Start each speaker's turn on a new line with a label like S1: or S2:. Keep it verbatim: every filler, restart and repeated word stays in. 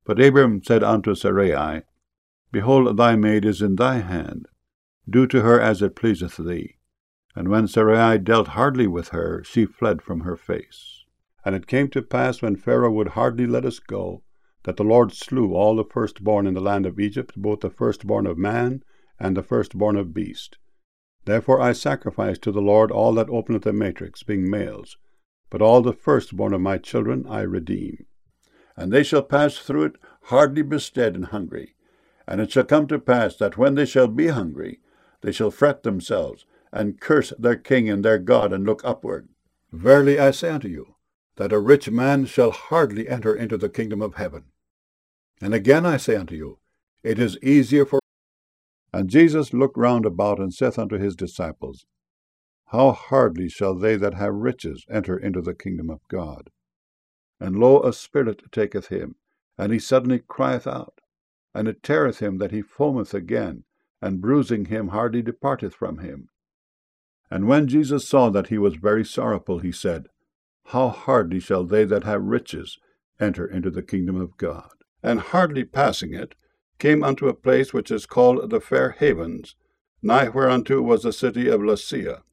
S1: But Abram said unto Sarai, Behold, thy maid is in thy hand. Do to her as it pleaseth thee. And when Sarai dealt hardly with her, she fled from her face. And it came to pass, when Pharaoh would hardly let us go, that the Lord slew all the firstborn in the land of Egypt, both the firstborn of man and the firstborn of beast. Therefore I sacrifice to the Lord all that openeth the matrix, being males, but all the firstborn of my children I redeem. And they shall pass through it hardly bestead and hungry. And it shall come to pass that when they shall be hungry, they shall fret themselves, and curse their king and their God, and look upward. Verily I say unto you, that a rich man shall hardly enter into the kingdom of heaven. And again I say unto you, it is easier for... And Jesus looked round about, and saith unto his disciples, How hardly shall they that have riches enter into the kingdom of God? And lo, a spirit taketh him, and he suddenly crieth out, and it teareth him that he foameth again, and bruising him hardly departeth from him. And when Jesus saw that he was very sorrowful, he said, How hardly shall they that have riches enter into the kingdom of God? And hardly passing it, came unto a place which is called the Fair Havens, nigh whereunto was the city of Lasea.